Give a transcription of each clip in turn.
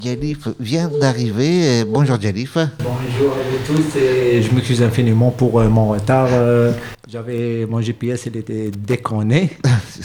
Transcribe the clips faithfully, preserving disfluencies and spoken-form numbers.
Djalif vient d'arriver. Bonjour Djalif. Bonjour à tous et je m'excuse infiniment pour euh, mon retard. Euh, j'avais mon G P S, il était déconné.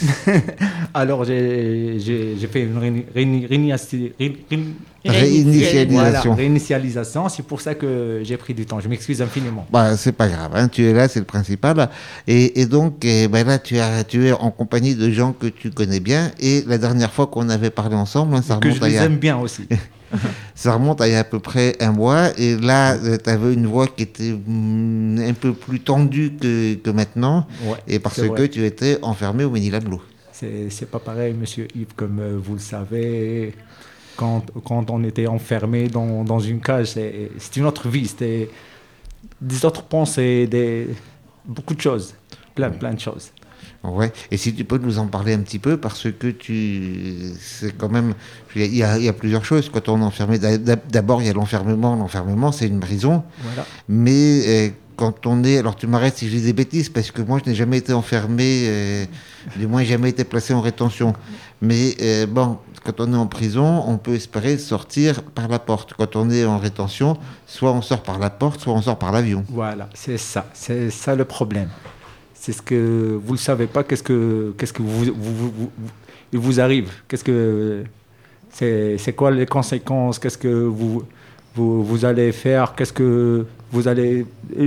Alors j'ai, j'ai, j'ai fait une réini- réini- réini- réini- Réinitialisation. Voilà, réinitialisation. C'est pour ça que j'ai pris du temps. Je m'excuse infiniment. Bah, c'est pas grave, hein, tu es là, c'est le principal. Et, et donc, eh ben là, tu, as, tu es en compagnie de gens que tu connais bien. Et la dernière fois qu'on avait parlé ensemble, hein, ça que remonte je à les il y a... aime bien aussi. Ça remonte à il y a à peu près un mois. Et là, tu avais une voix qui était mm, un peu plus tendue que, que maintenant. Ouais, et parce c'est que vrai. tu étais enfermé au Ménilablo. C'est, c'est pas pareil, monsieur Yves, comme euh, vous le savez. Quand, quand on était enfermé dans, dans une cage, c'est, c'est une autre vie. C'était des autres pensées, des, beaucoup de choses. Plein, plein de choses. Ouais. Et si tu peux nous en parler un petit peu, parce que tu, c'est quand même, il y a, il y a plusieurs choses quand on est enfermé. D'abord, il y a l'enfermement. L'enfermement, c'est une prison. Voilà. Mais euh, quand on est, alors tu m'arrêtes si je dis des bêtises, parce que moi, je n'ai jamais été enfermé, euh, du moins, jamais été placé en rétention. Mais euh, bon, quand on est en prison, on peut espérer sortir par la porte. Quand on est en rétention, soit on sort par la porte, soit on sort par l'avion. Voilà, c'est ça, c'est ça le problème. C'est ce que vous ne savez pas, qu'est-ce que, qu'est-ce que vous, vous, vous, vous, il vous arrive, qu'est-ce que, c'est, c'est quoi les conséquences, qu'est-ce que vous, vous, vous allez faire, qu'est-ce que vous allez...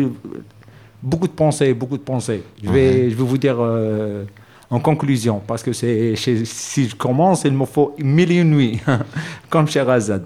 Beaucoup de pensées, beaucoup de pensées. Je vais, Ouais. je vais vous dire euh, en conclusion, parce que c'est, si je commence, il me faut mille et une nuits, comme Sherazade.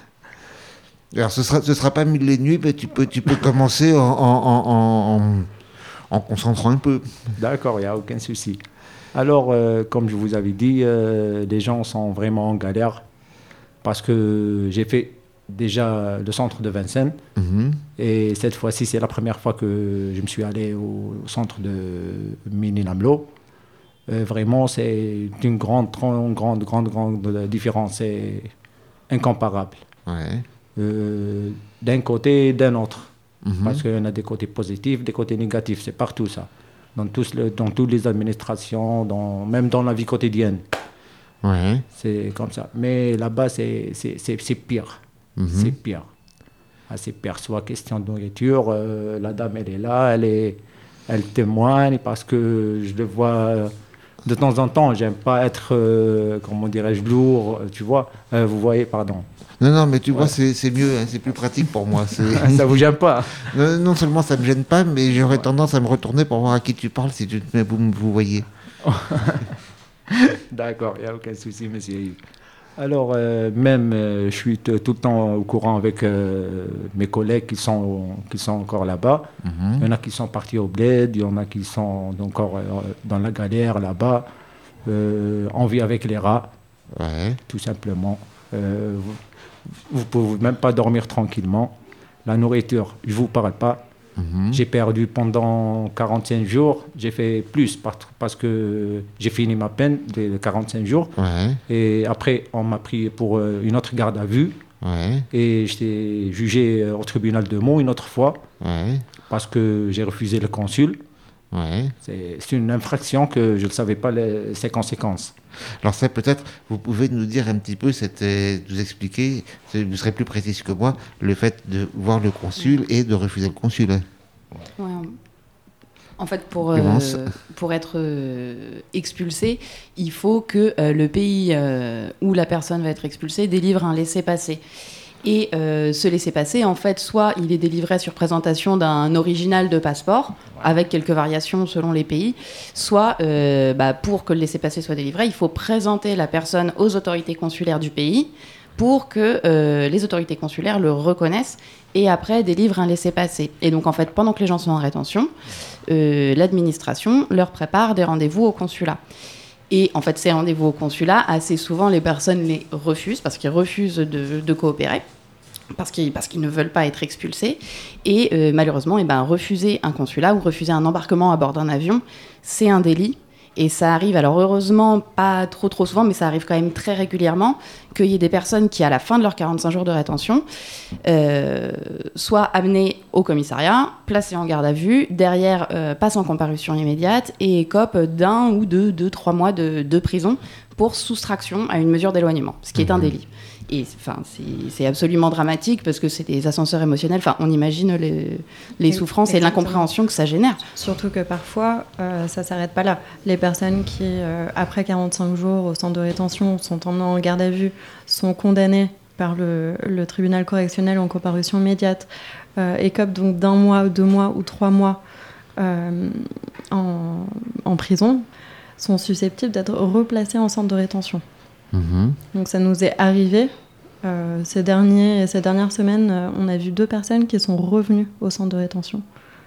Alors, ce sera, ce sera pas mille et nuits, mais tu peux, tu peux commencer en, en, en, en, en concentrant un peu. D'accord, il n'y a aucun souci. Alors, euh, comme je vous avais dit, euh, les gens sont vraiment en galère parce que j'ai fait déjà le centre de Vincennes Mhm. et cette fois-ci, c'est la première fois que je me suis allé au centre de Ménilablo. Euh, vraiment, c'est une grande, grande, grande, grande, grande différence. C'est incomparable. Ouais. Euh, d'un côté et d'un autre. Mhm. Parce qu'il y en a des côtés positifs, des côtés négatifs. C'est partout ça. Dans, tous le, dans toutes les administrations, dans, même dans la vie quotidienne. Ouais. C'est comme ça. Mais là-bas, c'est, c'est, c'est, c'est pire. Mhm. C'est pire. Ah, c'est pire. Soit question de nourriture, euh, la dame, elle est là, elle, est, elle témoigne parce que je le vois euh, de temps en temps. J'aime pas être, euh, comment dirais-je, lourd, tu vois. Euh, vous voyez, pardon. Non, non, mais tu Ouais. vois, c'est, c'est mieux, hein, c'est plus pratique pour moi. C'est... Ça vous gêne pas? non, non seulement ça me gêne pas, mais j'aurais tendance à me retourner pour voir à qui tu parles si tu, vous, vous voyez. D'accord, il n'y a aucun souci, monsieur Yves. Alors, euh, même, euh, je suis t- tout le temps au courant avec euh, mes collègues qui sont, qui sont encore là-bas. Mhm. Il y en a qui sont partis au bled, il y en a qui sont encore euh, dans la galère là-bas. Euh, on vit avec les rats, Ouais. tout simplement. Euh, vous ne pouvez même pas dormir tranquillement. La nourriture, je ne vous parle pas. Mhm. J'ai perdu pendant quarante-cinq jours. J'ai fait plus par- parce que j'ai fini ma peine de quarante-cinq jours. Ouais. Et après, on m'a pris pour euh, une autre garde à vue. Ouais. Et j'étais jugé euh, au tribunal de Meaux une autre fois Ouais. parce que j'ai refusé le consul. Ouais. C'est, c'est une infraction que je ne savais pas les, ses conséquences. Alors ça, peut-être, vous pouvez nous dire un petit peu, c'était, nous expliquer, c'est- vous serez plus précise que moi, le fait de voir le consul et de refuser le consul. hein. Ouais, en fait, pour, euh, Commence. pour être euh, expulsé, il faut que euh, le pays euh, où la personne va être expulsée délivre un laissez-passer. Et euh, ce laissez-passer, en fait, soit il est délivré sur présentation d'un original de passeport, avec quelques variations selon les pays, soit euh, bah, pour que le laissez-passer soit délivré, il faut présenter la personne aux autorités consulaires du pays pour que euh, les autorités consulaires le reconnaissent et après délivrent un laissez-passer. Et donc, en fait, pendant que les gens sont en rétention, euh, l'administration leur prépare des rendez-vous au consulat. Et en fait, ces rendez-vous au consulat, assez souvent, les personnes les refusent parce qu'ils refusent de, de coopérer, parce qu'ils, parce qu'ils ne veulent pas être expulsés. Et euh, malheureusement, eh ben, refuser un consulat ou refuser un embarquement à bord d'un avion, c'est un délit. Et ça arrive, alors heureusement, pas trop trop souvent, mais ça arrive quand même très régulièrement, qu'il y ait des personnes qui, à la fin de leurs quarante-cinq jours de rétention, euh, soient amenées au commissariat, placées en garde à vue, derrière euh, passent en comparution immédiate et écopent d'un ou deux, deux, trois mois de, de prison pour soustraction à une mesure d'éloignement, ce qui est un délit. Et enfin, c'est, c'est absolument dramatique parce que c'est des ascenseurs émotionnels. Enfin, on imagine les, les souffrances et l'incompréhension que ça génère. Surtout que parfois, euh, ça ne s'arrête pas là. Les personnes qui, euh, après quarante-cinq jours au centre de rétention, sont emmenées en garde à vue, sont condamnées par le, le tribunal correctionnel en comparution immédiate, euh, écopent donc d'un mois, deux mois ou trois mois euh, en, en prison, sont susceptibles d'être replacées en centre de rétention. Mmh. Donc ça nous est arrivé. Euh, ces, derniers, ces dernières semaines, euh, on a vu deux personnes qui sont revenues au centre de rétention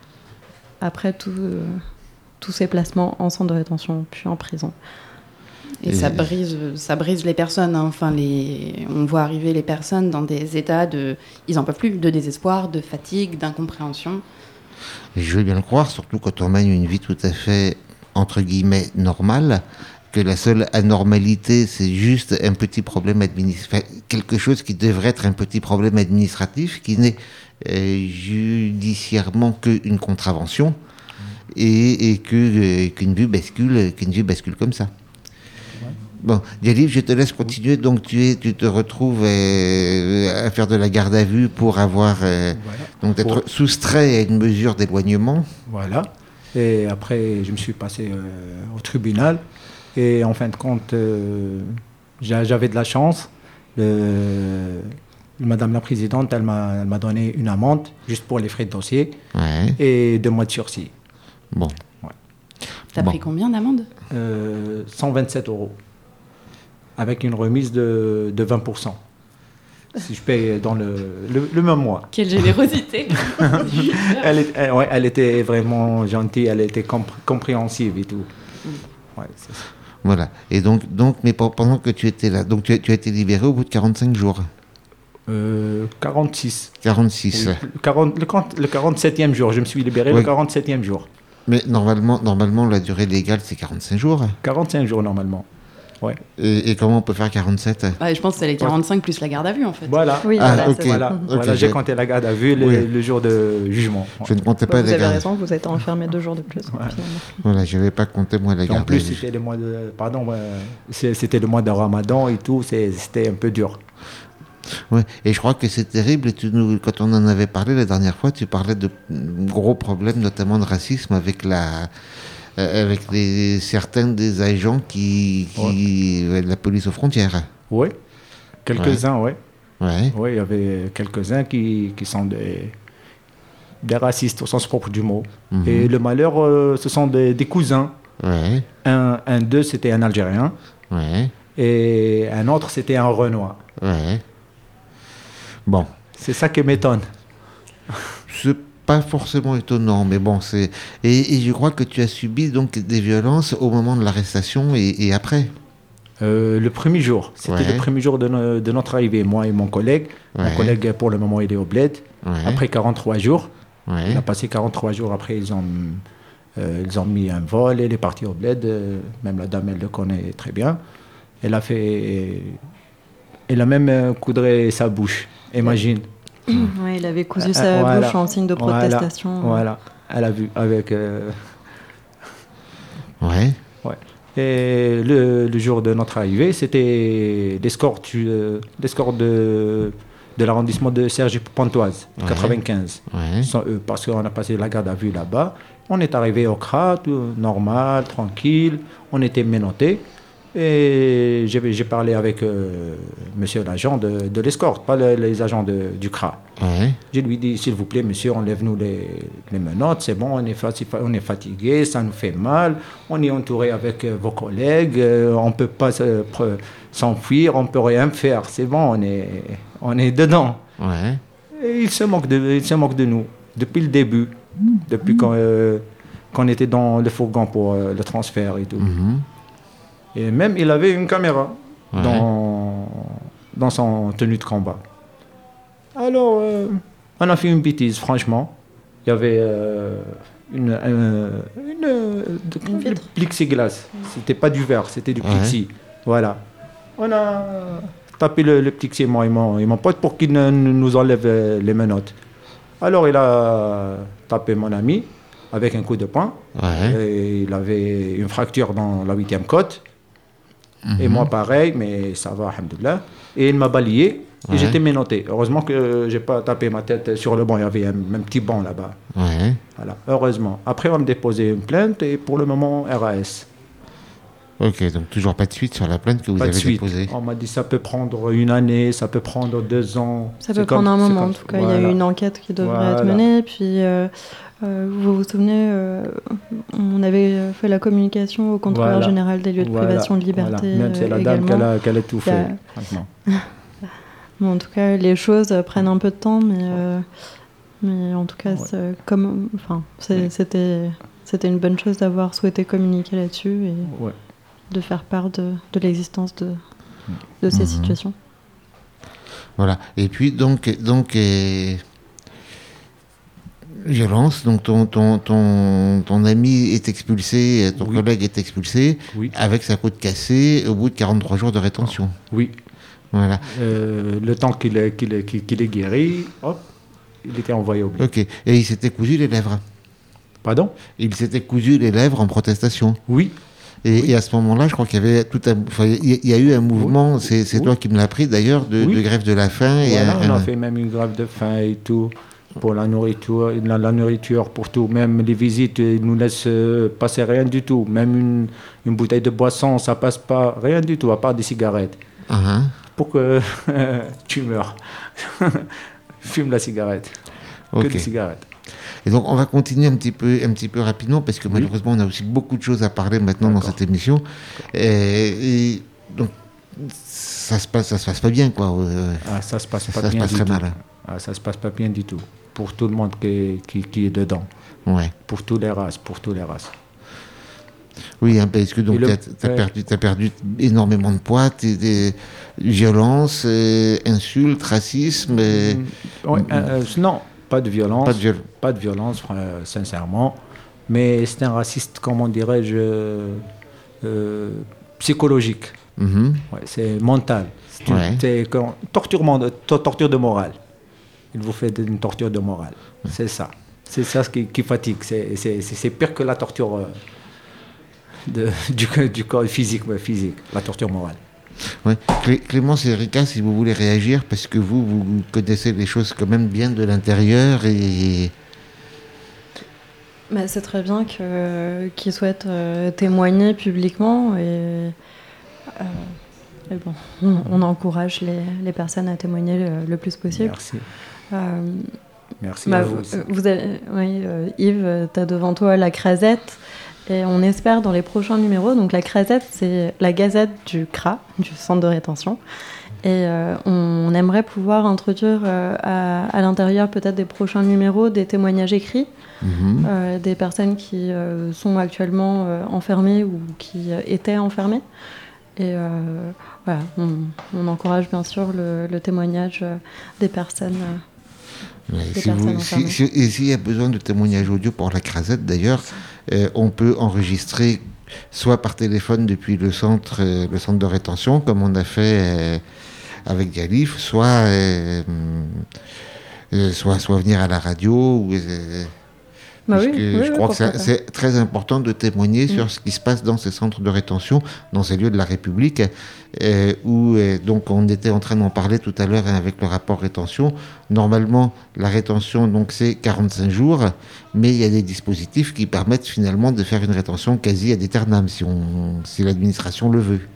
après tout, euh, tous ces placements en centre de rétention puis en prison. Et, Et ça brise, ça brise les personnes. Hein. Enfin, les, on voit arriver les personnes dans des états de, ils en peuvent plus, de désespoir, de fatigue, d'incompréhension. Et je veux bien le croire, surtout quand on mène une vie tout à fait entre guillemets normale. Que la seule anormalité, c'est juste un petit problème administratif, quelque chose qui devrait être un petit problème administratif, qui n'est euh, judiciairement qu'une contravention, et, et que, euh, qu'une vue bascule, qu'une vue bascule comme ça. Ouais. Bon, Djalil, je te laisse continuer. Donc tu, es, tu te retrouves euh, à faire de la garde à vue pour avoir, euh, voilà. donc d'être pour... soustrait à une mesure d'éloignement. Voilà. Et après, je me suis passé euh, au tribunal. Et en fin de compte, euh, j'avais de la chance. Euh, Madame la Présidente, elle m'a, elle m'a donné une amende juste pour les frais de dossier ouais. et deux mois de sursis. Bon. Ouais. T'as bon. pris combien d'amende euh, cent vingt-sept euros. Avec une remise de, de vingt pour cent. Si je paye dans le, le, le même mois. Quelle générosité. elle, est, elle, ouais, elle était vraiment gentille, elle était compr- compréhensive et tout. Ouais, c'est ça. Voilà. Et donc, donc, mais pendant que tu étais là, donc tu as, tu as été libéré au bout de quarante-cinq jours. Euh, quarante-six. quarante-six. Oui, le, quarante, le, le quarante-septième jour, je me suis libéré oui. le quarante-septième jour. Mais normalement, normalement, la durée légale, c'est quarante-cinq jours. quarante-cinq jours, normalement. Ouais. Et, et comment on peut faire quarante-sept? Ouais, je pense que c'est les quarante-cinq plus la garde à vue, en fait. Voilà. Oui, ah, voilà, okay. voilà. Okay, voilà j'ai compté la garde à vue le, oui. le jour de jugement. Je ne comptais pas vous la garde. Vous avez raison, vous êtes enfermé deux jours de plus. Ouais. Voilà, je n'avais pas compté, moi, la garde à vue. En plus, c'était le mois de... Pardon, euh, c'était le mois de Ramadan et tout, c'est, c'était un peu dur. Oui, et je crois que c'est terrible. Tu nous, quand on en avait parlé la dernière fois, tu parlais de gros problèmes, notamment de racisme avec la... avec les, certains des agents qui, qui ouais. de la police aux frontières. Oui, quelques-uns, oui. Ouais. Ouais. Oui, il y avait quelques-uns qui, qui sont des, des racistes au sens propre du mot. Mm-hmm. Et le malheur, euh, ce sont des, des cousins. Ouais. Un, un d'eux, c'était un Algérien. Ouais. Et un autre, c'était un Renois. Ouais. Bon. C'est ça qui m'étonne. C'est pas forcément étonnant, mais bon, c'est... Et, et je crois que tu as subi donc des violences au moment de l'arrestation et, et après. Euh, le premier jour, c'était ouais. le premier jour de, no- de notre arrivée, moi et mon collègue. Ouais. Mon collègue, pour le moment, il est au bled. Ouais. Après quarante-trois jours, ouais. il a passé quarante-trois jours, après ils ont, euh, ils ont mis un vol, il est parti au bled, euh, même la dame, elle le connaît très bien. Elle a fait... Elle a même euh, coudré sa bouche, imagine. Oui, il avait cousu sa euh, voilà. bouche en signe de protestation. Voilà, voilà. Elle a vu avec... Euh... Ouais. Ouais. Et le, le jour de notre arrivée, c'était l'escorte, euh, l'escorte de, de l'arrondissement de Cergy-Pontoise, ouais. quatre-vingt-quinze. Ouais. Sans eux, parce qu'on a passé la garde à vue là-bas. On est arrivé au C R A, tout normal, tranquille. On était menottés. Et j'ai, j'ai parlé avec euh, monsieur l'agent de, de l'escorte, pas le, les agents de, du C R A. Ouais. Je lui dis, s'il vous plaît, monsieur, enlève-nous les, les menottes, c'est bon, on est, fati- on est fatigué, ça nous fait mal, on est entouré avec euh, vos collègues, euh, on ne peut pas euh, pre- s'enfuir, on ne peut rien faire, c'est bon, on est, on est dedans. Ouais. Et il se moque de, il se moque de nous, depuis le début, depuis qu'on, euh, qu'on était dans le fourgon pour euh, le transfert et tout. Mm-hmm. Et même, il avait une caméra ouais. dans, dans son tenue de combat. Alors, euh, on a fait une bêtise, franchement. Il y avait euh, une, euh, une, une, une plexiglas. C'était pas du verre, c'était du plexi. Ouais. Voilà. On a tapé le, le plexi, moi et mon, et mon pote, pour qu'il ne, nous enlève les menottes. Alors, il a tapé mon ami avec un coup de poing. Ouais. Et il avait une fracture dans la huitième côte. Mm-hmm. Et moi, pareil, mais ça va, alhamdoulilah. Et il m'a balayé et ouais. j'étais menotté. Heureusement que j'ai pas tapé ma tête sur le banc. Il y avait un, un petit banc là-bas. Ouais. Voilà, heureusement. Après, on va me déposer une plainte et pour le moment, R A S. Ok, donc toujours pas de suite sur la plainte que vous pas avez de suite. déposée. On m'a dit ça peut prendre une année, ça peut prendre deux ans. Ça peut prendre comme, un moment. En tout cas, voilà. Il y a eu une enquête qui devrait voilà. être menée. Puis, euh, euh, vous vous souvenez, euh, on avait fait la communication au contrôleur voilà. général des lieux de voilà. privation de liberté. Voilà. Même c'est la dame qu'elle a, qu'elle a tout fait. A... bon, en tout cas, les choses prennent un peu de temps, mais, euh, mais en tout cas, ouais. c'est, comme, enfin, c'est, ouais. c'était, c'était une bonne chose d'avoir souhaité communiquer là-dessus. Et... Ouais. de faire part de, de l'existence de, de ces mmh. situations. Voilà. Et puis, donc, donc euh, violence, donc ton, ton, ton, ton ami est expulsé, ton oui. collègue est expulsé, oui. avec sa côte cassée au bout de quarante-trois jours de rétention. Oui. Voilà. Euh, le temps qu'il est, qu'il est, qu'il est guéri, hop, il était envoyé au bled. Ok. Et il s'était cousu les lèvres. Pardon ? Il s'était cousu les lèvres en protestation. Oui. Et, oui. et à ce moment-là, je crois qu'il y avait tout un, enfin, il y a eu un mouvement, oui. c'est, c'est oui. toi qui me l'as pris d'ailleurs, de, oui. de grève de la faim. Voilà, et on un, a fait même une grève de faim et tout, pour la nourriture, la, la nourriture pour tout. Même les visites, ils nous laissent passer rien du tout. Même une, une bouteille de boisson, ça passe pas, rien du tout, à part des cigarettes. Uh-huh. Pour que tu meurs. Fume la cigarette. Okay. Que des cigarettes. Et donc, on va continuer un petit peu, un petit peu rapidement, parce que oui. malheureusement, on a aussi beaucoup de choses à parler maintenant D'accord. dans cette émission. Et, et donc, ça se passe, ça se passe pas bien, quoi. Ah, ça se passe pas ça bien se passe du très tout. mal. Ah, ça se passe pas bien du tout. Pour tout le monde qui, qui, qui est dedans. Ouais. Pour toutes les races, pour toutes les races. Oui, hein, parce que donc tu as perdu, t'as perdu énormément de poids, des violences, euh, insultes, racisme. Et... Ouais, euh, non. Pas de violence, pas de, viol- pas de violence, euh, sincèrement. Mais c'est un raciste, comment dirais-je, euh, psychologique. Mm-hmm. Ouais, c'est mental. C'est, une, ouais. c'est quand, torture, torture de morale. Il vous fait une torture de morale. Ouais. C'est ça. C'est ça ce qui, qui fatigue. C'est, c'est, c'est, c'est pire que la torture euh, de, du, du corps physique, ouais, physique, la torture morale. Ouais. Clémence et Erika, si vous voulez réagir, parce que vous, vous connaissez les choses quand même bien de l'intérieur et... Bah, c'est très bien que, qu'ils souhaitent euh, témoigner publiquement et, euh, et bon, on, on encourage les, les personnes à témoigner le, le plus possible. Merci. Euh, Merci bah, à vous. Vous, vous avez, oui, euh, Yves, tu as devant toi la Crasette. Et on espère dans les prochains numéros, donc la Crasette, c'est la gazette du C R A, du centre de rétention. Et euh, on, on aimerait pouvoir introduire euh, à, à l'intérieur peut-être des prochains numéros des témoignages écrits, mmh. euh, des personnes qui euh, sont actuellement euh, enfermées ou qui euh, étaient enfermées. Et euh, voilà, on, on encourage bien sûr le, le témoignage euh, des personnes. Euh, Ouais, si vous, si, si, et s'il y a besoin de témoignages audio pour la Crasette, d'ailleurs, euh, on peut enregistrer soit par téléphone depuis le centre, euh, le centre de rétention, comme on a fait euh, avec Dialif, soit, euh, euh, soit, soit venir à la radio. Ou, euh, bah oui, oui, je oui, crois que c'est, c'est très important de témoigner mmh. sur ce qui se passe dans ces centres de rétention, dans ces lieux de la République, euh, où euh, donc on était en train d'en parler tout à l'heure hein, avec le rapport rétention. Normalement, la rétention donc c'est quarante-cinq jours, mais il y a des dispositifs qui permettent finalement de faire une rétention quasi ad aeternam, si, on, si l'administration le veut.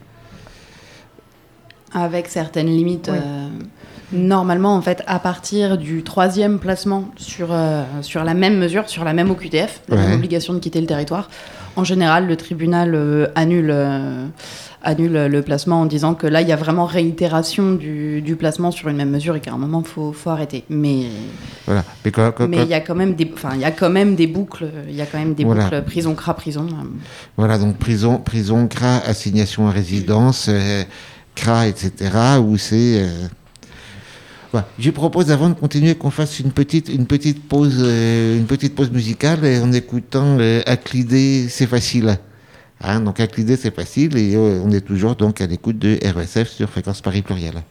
Avec certaines limites. Oui. Euh... Normalement, en fait, à partir du troisième placement sur, euh, sur la même mesure, sur la même O Q T F, la ouais. même obligation de quitter le territoire, en général, le tribunal euh, annule, euh, annule le placement en disant que là, il y a vraiment réitération du, du placement sur une même mesure et qu'à un moment, il faut, faut arrêter. Mais voilà. Mais quand, quand, mais il y a quand même des, enfin, il y a quand même des boucles, il y a quand même des voilà. boucles prison, C R A, prison. Voilà, donc prison, prison, C R A, assignation à résidence, euh, C R A, et cetera, où c'est... Euh Voilà. Je propose, avant de continuer, qu'on fasse une petite, une petite pause, euh, une petite pause musicale et en écoutant euh, Aclidé, c'est facile. Hein, donc Aclidé, c'est facile et euh, on est toujours donc à l'écoute de R E S F sur Fréquence Paris Pluriel.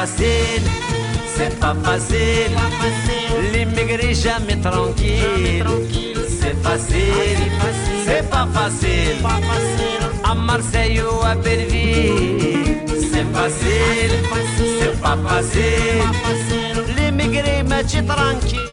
facile, c'est pas facile. L'immigrer jamais tranquille, c'est facile, c'est pas facile. À Marseille ou à Belleville, c'est facile, c'est pas facile. L'immigrer mais tranquille.